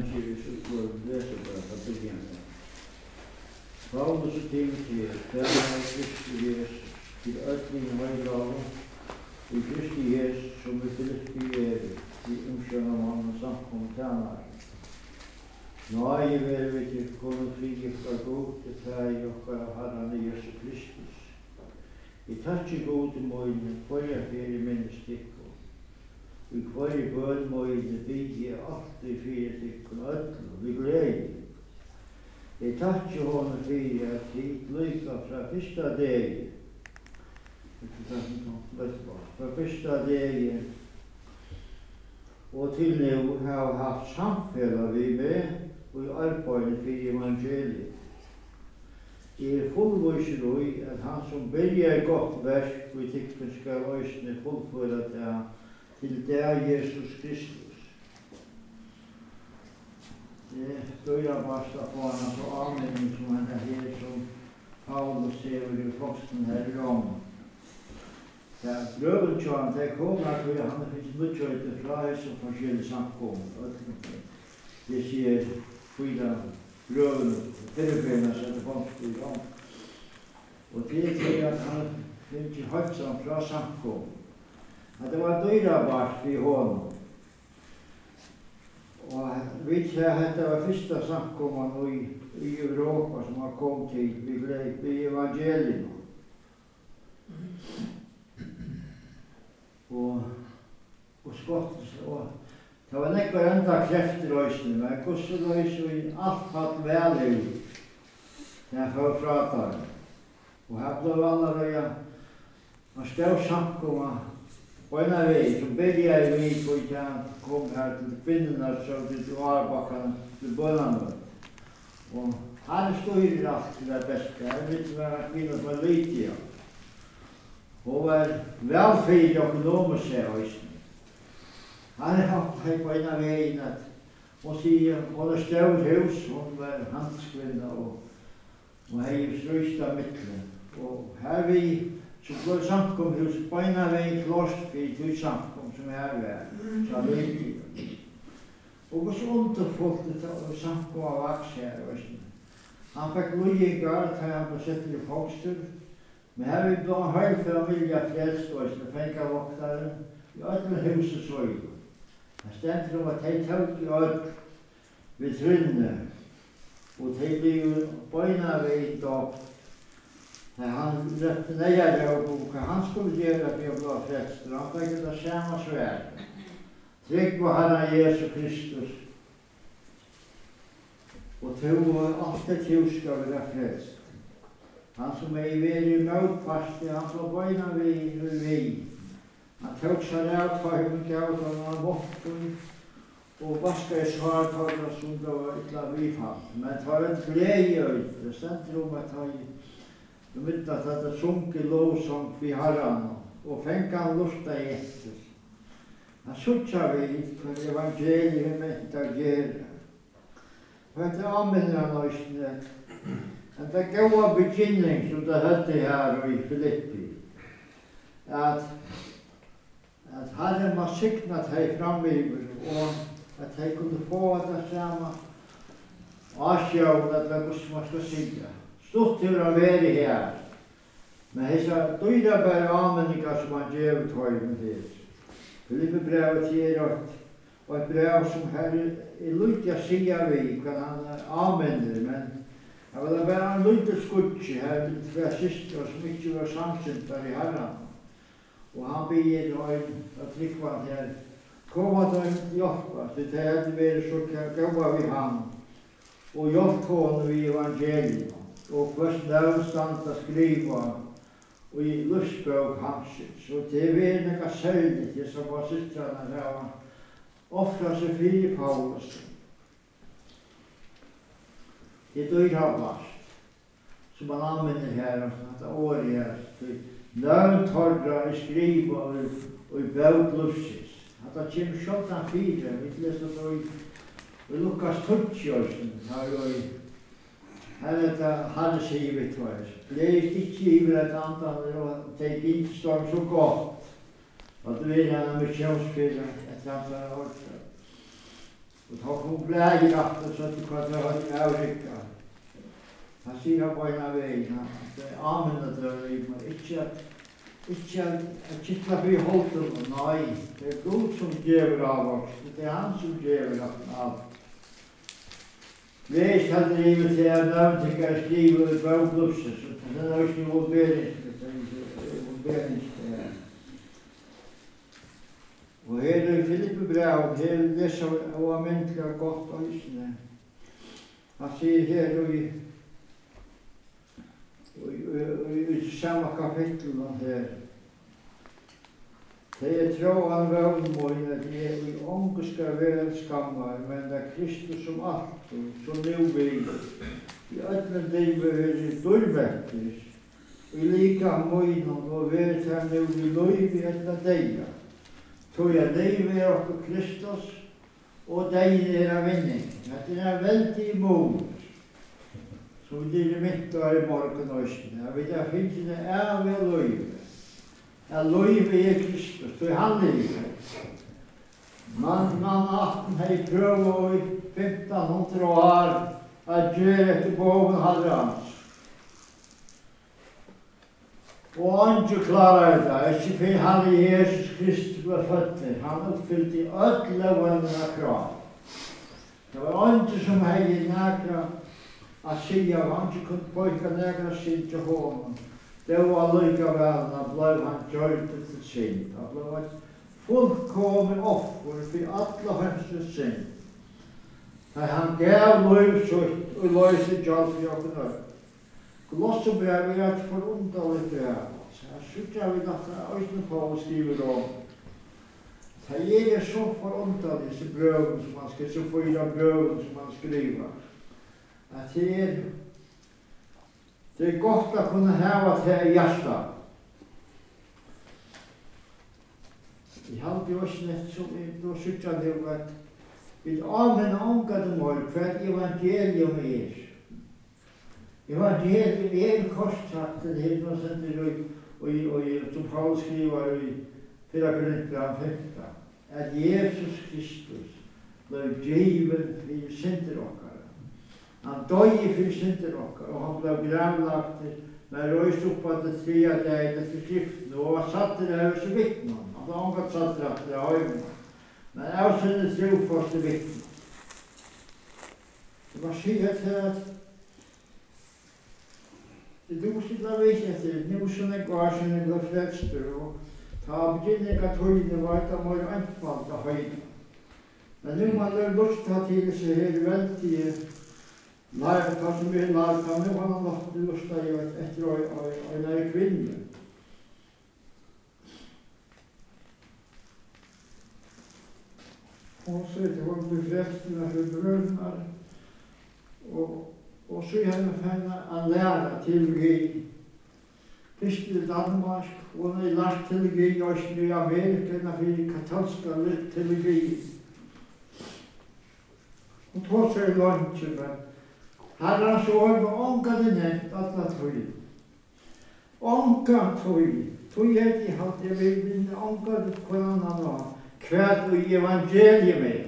Evangelis uppgår läser bara för begynnelsen. Paulus och Timoteus, tjänare av Kristi Jesus, till ödling höjlagen, i Kristi Jesus som i Filippi i omkörn av honom samkom tjänare. Nøye være vi til kone frie fra god til teg og Herren Jesus Kristus. I takkje gode møyne, forrige fire minnestikko. I kvarje bøn møyne bygge alltid fire tikkun ødlo, vi gleder. I takkje hånden fire at hit lykka fra første deg. Fra første deg og til nå har haft samfella vi med og i arbeidet for evangeliet. Jeg fullviser i at han som begynner godt verk og tikkun skal øysene fullføre det til det Jesus Kristus. Det bøyer bare på han så anledning som han her som Paulus ser i forskningen her i Rom. Brøventjøren, det kommer at han finnes nødkjøyte fra som forskjellig samkommer. Det sier fyra brøvene, fyrbena setter fast i Rom. Og det sier at han finnes høytsamt fra samkommer. At det var dyrabart i hånden. Og vi sier at det var første samkommer i Europa som har kommet til i evangeliet. Og skottet, og det var nekkar enda krefter røysene, men hvordan røys og i alt fall vel ut, det er for fratar. Og her ble alle røya, man stod samkomma på en av vei, som begge i vei på ikke han kom her til kvinnerne, så til Arbakkene, til bønnene. Og her styrer alt til det beste, her vil det være kvinner fra Lydia. Hun var velfyrig økonomisk seg også. Han hatt her på en av veien at hun sier hun stort hus, hun var handelskvinne og hei strøysta mittlen. Og her vi så ble samkomhus på en av veien klostfyr til samkom som her var, så Lydia. Og så underfullt det samkom av vaks her også. Han fikk lojinger til han ble sett i Fogstur. Men her vi ble en høy familie fredstøysene, fengt voktaren, i alle huset søyde. Han stendte om at de tøk i ødel ved trynne, og de ble jo bøyna ved opp. Han røpte nøyere av boka, han skulle gjøre for å bli fredstøy, han fikk det samme sverd. Trygg på Herren Jesus Kristus, og tro alt det tro skal være fredstøy. Han som i veri møtfaste, han slår bøyna vi. Han tog seg av tøymen gav han av vokken, og vaska i svartøyna som det var ytla bifall. Men det var en glede ut, det stendte om at han myndet at det sunket lovsang vi Herren, og fengt han lusta i etter. Han sutsa vi for evangeliet ment å gjøre. Og etter anmenner han også, men det gode begynning som det høtte her i Filippi, at Herren var siknet her framiver, og at de kunne få det samme avsjøvn, at det var man skal sige. Stort til å være her, men disse dyrebære anmenninger som han gjør tøyden til. Filippi brevet sier og et brev som her lykke sier vi, kan han anmenner, men det var bare en liten skutje her til tre syster som ikke var samsynter i Herren. Og han begir og tryggvann her. Kom at han hjelpa, så det hadde vært så gav vi han. Og hjelp henne i evangeliet. Og først navnstand å skrive og i lustbøk hans. Så det var noe søylig til som var systrene her. Offret seg fire Paulus. Det dyrhavast, som man anvender her, at det året her, nøvntorra i skriva og i bøklufsis. At det kommer sjåttan fire, vi leser det i Lukas 20, her det Herres givet var. Leist ikke givet et antal, og det ikke står så godt, at det vil ha en misjonsfyrir et antal år. Og da kom blæger etter, så du kan ta høyt avrykka. Han sier på en av veien, det amen at det er ikke at kittla for holdt det, nei, det er Gud som gjør avvokst, det er han som gjør av. Veist hadde livet til at nøvntikkere skriver i bøglupset, så det er også noe bedringsted. Og her er Filippe brev, her leser vi ualminnelig godt øysene. Han sier her i samme kapittel her. Det er tråden vøvnmål at det er i ånge skal være skammer, men det er Kristus som alt, så nu vi i ødelen livet er dørvekkes, i lika møgnen og vet her nu vi løy i etter deg. Tog jeg livet er oppe Kristus, og deg er av vinning. At det er veldig imot. Så vi dyrer midt og i morgen også. Jeg vet jeg finnes det ved løyve. Jeg løyve i Kristus, så er han livet. Man 18 har prøvd i 1500 år at gjøre etter boven hadde hans. Og han ikke klarer det, ikke for han Jesus Kristus ble født. Han oppfylte i ødelevende krav. Det var ikke som hei nækra at sige, han ikke kunne bøyke nækra sin til hånden. Det var likevel, da ble han gjørt til synd. Han ble et fullkommen offer for alle hans synd. Da han gav løyvsøkt og løyset gjald for jokken øyne. Kolosserbrevet er et forunderligt brev. Jeg synes jeg vil at Øystein Paul skriver om. Det er så forunderligt, disse brevene som man skal, så fyra brevene som man skriver. At det er godt å kunne hava det i hjertet. Jeg hadde jo også nett som nå synes jeg det var at vi anvender omgående mål hva evangelium er. Evangelium er kortsatt, det er noe sender som Paul skriver i 4 Korinthbrevet 15, at Jesus Kristus ble givet for synder okkara. Han døde for synder okkara, og han ble gravlagt med røys opp av det 3. dagen etter skriften, og var satt til det høyeste vittnen. Han ble omgatt satt til det høyene, men av sinne trofaste vittnen. Det var sier til at det du skulle ha vist etter, nå som jeg var som jeg ble frelster, og ta begynning av tøyene var det mer anfalt av høyden. Men nå man har lyst til seg her veldig lært, hva som er lært, nå har man lagt lyst til etter å lære kvinner. Og så er det var befrektene for brødner, og så er det for en lærer teologi. Først i Danmark, og hun har lært teologi også i Amerika, for katolska teologi. Hun tog seg langt, men herren så har vi ångade nevnt alle tog. Ångad tog. Tog er de hatt, jeg vil vinne ångade hvordan han har. Hva og evangelium er.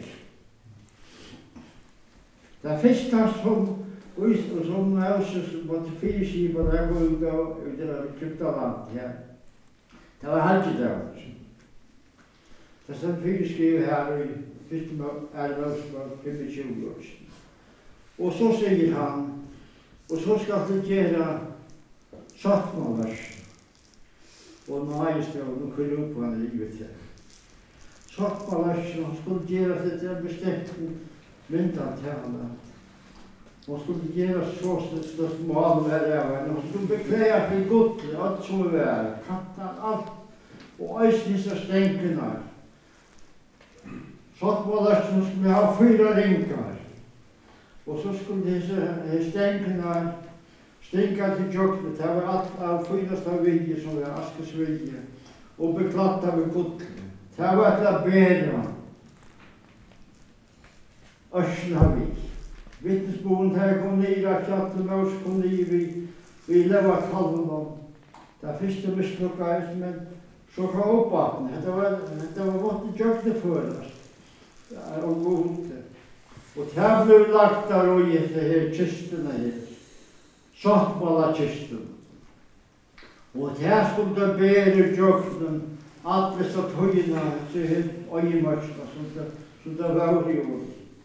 Det første som Moses måtte fyrskipa der gå ut av Kryptaland her. Det var Halgedagen. Det er sånn fyrskrivet her i 1. Mosebok 25 år. Og så sier han, og så skal det gjøre sattmålers. Og nå er det noe kunne opp på han livet til. Sattmålers, han skulle gjøre det til en bestemt myndantale. Han skulle gjøre så størst mål med det, han skulle beklære til godle, alt som er vært, kanten alt, og øysnisse stenkene. Sattmålers, han skulle ha 4 ringer, og så skulle disse stenkene stinka til joklet, det var alt av 4 vilje som var askes vilje, og beklatta med godle. Det var et av bedre. Øsna vi. Vittnesboden her kom ned av kjatten med oss kom ned vi leva kalven om. Det første mislukket, men så fra oppbaten. Det var måtte jøkne for oss. Og gode. Og det ble lagt der og i det her kistene her. Sottmåla kisten. Og det skulle bære djøknen alle så tøyene til øyemørsene som det var i år.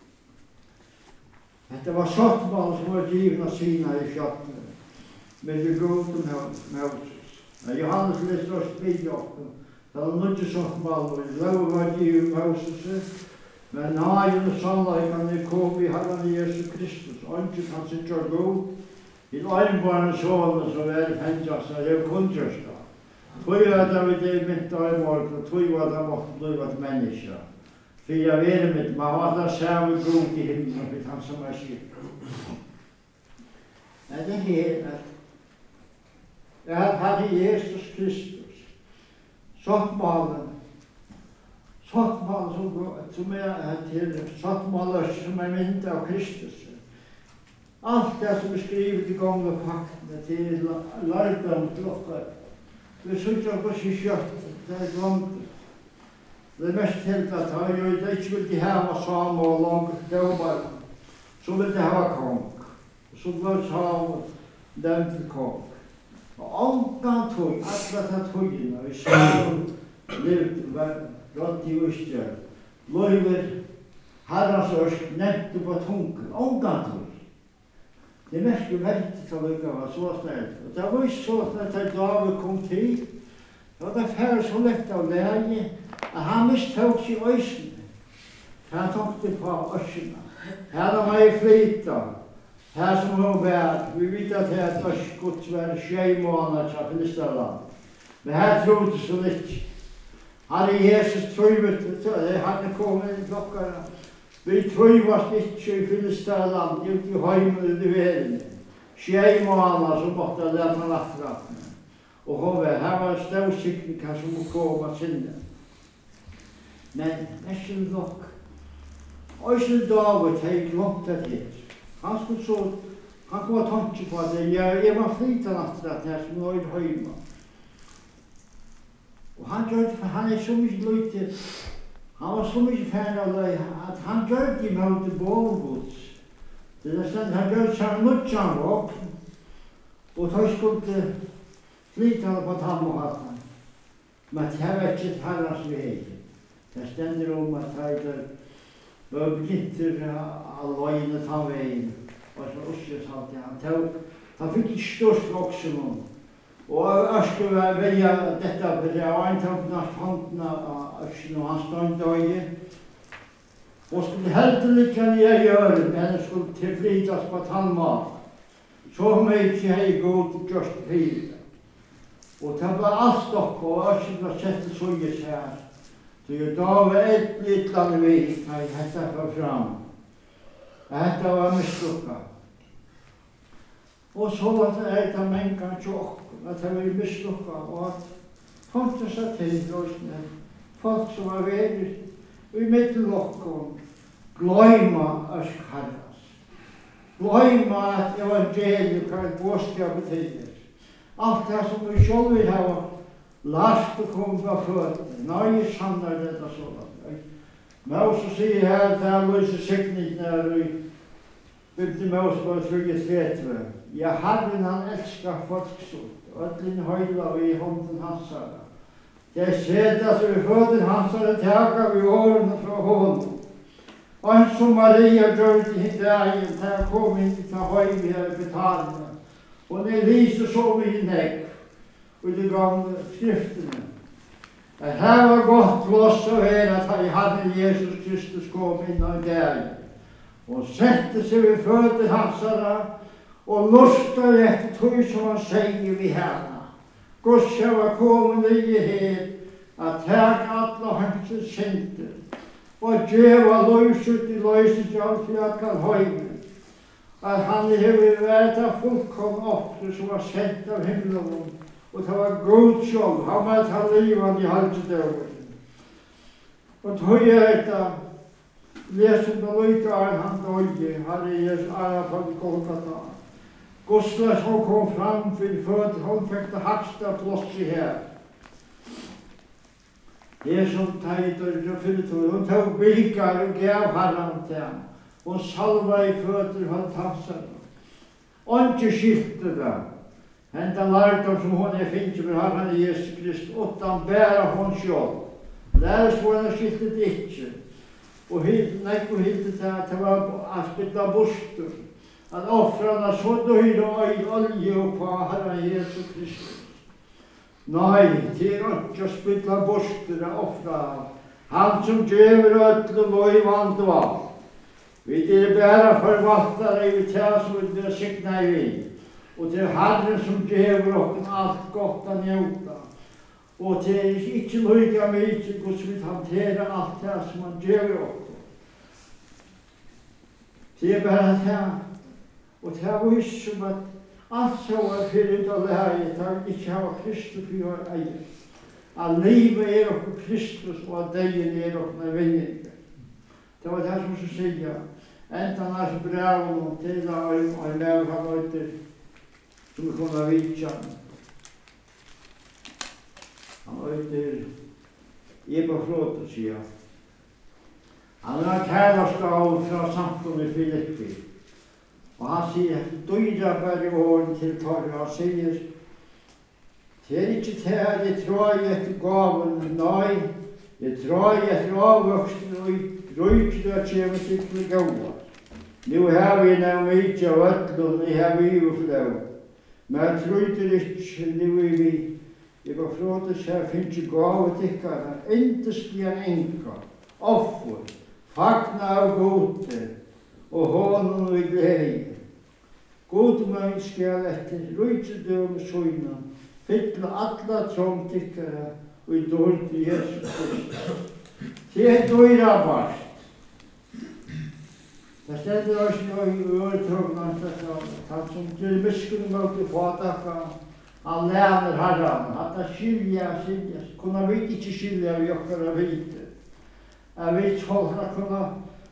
Dette var sottmål som var givet av Sina i fjattene. Med det gode Moses. Johannes leste oss bidjokken. Det var nødde sottmål og lov var givet Moses. Men nagen og sannleikan kom i Herren Jesus Kristus. Ikke kan sitte og gå. I øynbarne sånne som er fengt seg, det er kundrøsta. Tog at jeg vet det mitt øynbarne, og tog at jeg måtte bli et menneske. For jeg vet mitt, man har det samme god i himmelen, for han som er skilt. Men det her at jeg hadde Jesus Kristus, sottmålen som er til sottmåler som er myndet av Kristus. Alt det som er skrivet i gamle paktene til lærdom til okkar. Vi sykja på seg kjøtt, det er glemt. Det er mest helt at det ikke vil de hava samme og langt dømar. Så vil de hava kong. Så ble samme dem til kong. Og angan tog, akkurat togene, vi sammen levde, rått i Østjør. Løyver herrens ørsk nevnte på tungen, angan tog. Det er mest verdt til å lykke var så snelt. Og det var ikke så snelt at David kom til. Det var det færre så lett av lege at han mistok seg i øysene. Han tok det på øysene. Her var jeg flytta. Her som hun var. Vi vet at det er øysk gods var 6 måneder til Filisterland. Men her trodde så litt. Her er Jesus trøyvet. Han er kommet i klokkerne. Vi trøyvast ikke i Filisterland, ut i heimen i verden. 6 måneder som måtte lete nattvattnet. Og her var stavsikninger som må komme og sinne. Men nesten nok. Øysen David har jeg glemt det her. Han skulle så, han kom og tanke på det. Jeg var flytta nattvattnet her som var i heimen. Og han gjør det, for han er så mye løyte. Han var så mye fan av det at han gjør det med det bålgods. Det er sånn, han gjør seg nødjan våpen. Og da skulle flytta han på tammohatten. Men det var ikke herrens vei. Det stender om at det begynte å løgne ta veien. Og så også sa han. Han fikk ikke størst voksen om. Og Øske var velja dette på det, og han tok nært hånden av Øsken, og han stod døye. Og skulle helt lykke ned gjøre, men han skulle tilflytas på tannmat. Så mye hei god just fire. Og det var alt stokk, og Øsken var sett til suges her. Så da var et litlande vik, da jeg hette var fram. Dette var mislukka. Og så var det et av mengan tjokk. At det var mislukka, og at folk seg til folk som var veldig i middellokkom, gløyma Øsk Herras. Gløyma at evangeliet kan bådskap betyder. Alt det som vi selv vil ha last og kom fra føttene. Nei, sannar dette sånn. Men også sier her at det er løse sikningen her i bygde Mosebog 33. Ja, Herren han elskar folksord. Öllin høyla vi i hånden hansara. Det seta som vi fødder hansara tega vi årene fra hånden. Og som Maria gjør til dagen, der kom inn til høyvi her betalene. Og det lyser så mye nekk i de gamle skriftene. Her var godt loss å være at Herren Jesus Kristus kom inn av dagen. Og sette seg vi fødder hansara, og lustar etter tog som han sier vi henne. Gosja var kommet i her, at her alle hans synder, og djeva løyset i løyset i alt vi kan høyne. At han hefur vært av fullkomne ofre som var sendt av himmelen, og det var god sjål, han var ta livet i halvdøren. Og tog etter, lesen og løyta han døye, Herre Jesus, på Golgata. Gosla som kom fram til født, hun fikk det haksta plåssi her. Det som teit og fyllt, hun tog byggar og gav herren til ham. Hon salva I fötter han tassade. Onge skilte det. Henda lærdom som hon finnes for Herren Jesus Krist, utan bæra hon sjål. Lærersvårene skilte det ikke. Og nekko hilde til at det var å spille bostur. At offrene så dyre olje på Herren Jesus Kristus. Nei, det ikke å spille bostur og offre. Han som djever ødel og lov vant og alt. Vi bæra forvaltere I til som vi sikna I vi. Og det Herren som djever okken alt godt å njota. Og det ikke lyga mykje hvordan vi hanterer alt det som han djever okken. Det bare det. Og det viser som at alt som fyrir å lære, det ikke har Kristus for å eie. At livet okken Kristus, og at degen okken vinning. Det var det som sier. Enda hans brev til en levkamøter som vi kunne vitja. Han øyter Epafrote, sier han. Han har kærleskav fra samfunnet I Filippi. Og han sier, døyra bare åren til Torre. Han sier, det ikke til at jeg tror etter gaven, nei, jeg tror etter avvoksen og røyker at jeg vil til gåa. Nu har vi nå mykje av ødlån, jeg har vi jo flå. Men jeg tror ikke, nu vi, jeg var frådes her, finnes ikke gave tikkere, endelig enka, offer, fagna av gode, og hånden og glede. God mennesker etter røykedøm og søgna, fytle alla trång tikkere, og I dårlig til Jesus Kristus. Det døyra bart. Det stender også I øretøgene han som til miskunn måtte påtakka, han lærer Herren, at det skilja, kunne vi ikke skilja vi okkara vite. Jeg vet folk kunne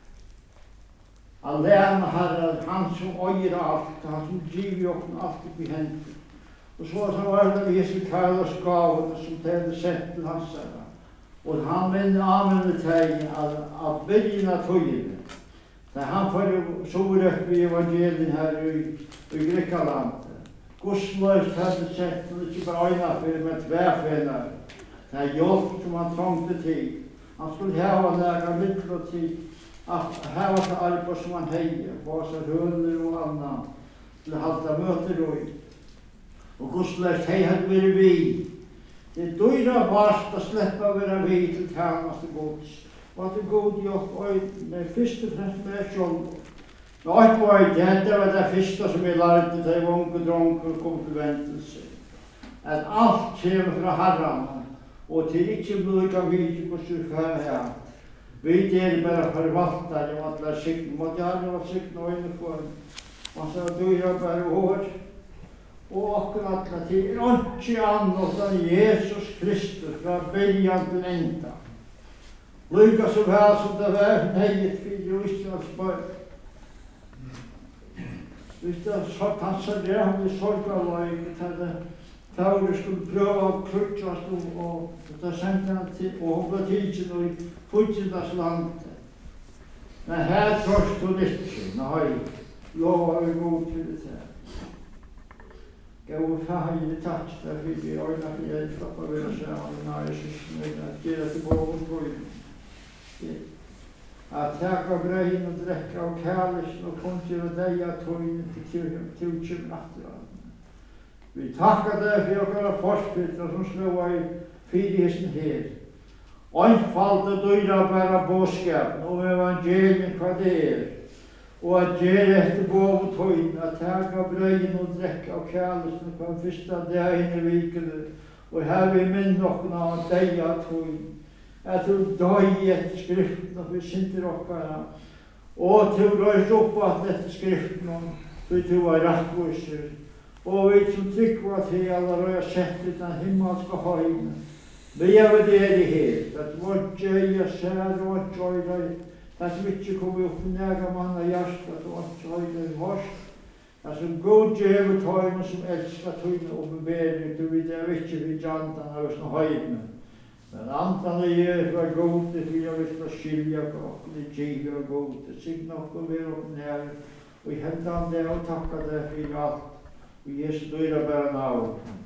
han lærer Herren, han som øyer alt, han som driver okkara alt I hendet. Og så var det Jesu kærleksgavene som det sett til hans herre. Og han minner anvende tegn av byrjen av tøyene. Da han forrett vi evangelien her I Grekalandet. Gudsløst hadde sett, og ikke bare øyne for, men tverfener. Det hjelp som han trengte til. Han skulle hava lære midler til at hava til arbeid som han heier, på seg høner og annet, til å halte møter og Og gudsløst hei hadde vært vi. Det døyra varst å slippe å være vi til tjeneste gods. Og at det god hjelp med først og fremst med sjål. Men alt var det var det første som jeg lærte til unge dronker og kom til ventelse. At alt kommer fra Herren, og til ikke mulig av vite hvordan du får her. Vi bare forvaltere og alle sikten. Måtte jeg aldri være sikten og øyne for. Og så døyra bare år. Og akkurat til ikke annet enn Jesus Kristus fra begynnelsen til enda. Lykke så vel som det var nøyet for Israels barn. Hvis det passet det, han ble sorgaløyke til det, Taure skulle prøve å krutjast og det sendte han til, og hun ble tilkjent og I Fudjendas landet. Men her trost hun ikke, nei, lover vi god til det til. Gau fahine takk der fyrir øyna for jeg slapp å være sammen med Jesus med at gjøre til bogen tøyne. At taka brøyen og drekka og kærlesen og kontir og deia tøyne til kjøkken aftur. Vi takkar deg for okkara forspilter som slåa I fyrihesen her. Einfalde døyra bæra båskapen om evangelien hva det og at gjøre etter bogen tøyne, at taka brøyen og drekka og kærlesen på den første dagen I vikene, og her vi minner okkene av deia tøyne. At du døy etter skriften og vi sinter okkara, og til røys opp etter skriften, for du var rettviser. Og vi som trykker til alle røy sett ut den himmelske høyne. Vi er det I helt, at vårt gjøy sær og vårt gjøy det som ikke kommer opp i nære mann av hjertet og alt høyde I hørst. Det som god djev og tøyne som elsker tøyne og beverer, du vet det ikke vi jantan av oss noe høyne. Men andan og Jesus var gode, for vi skal skilje oss, det tiger og gode. Sign oss og være opp nær. Og i hendene det og takke deg for alt. Og Jesus dyrer bare navn.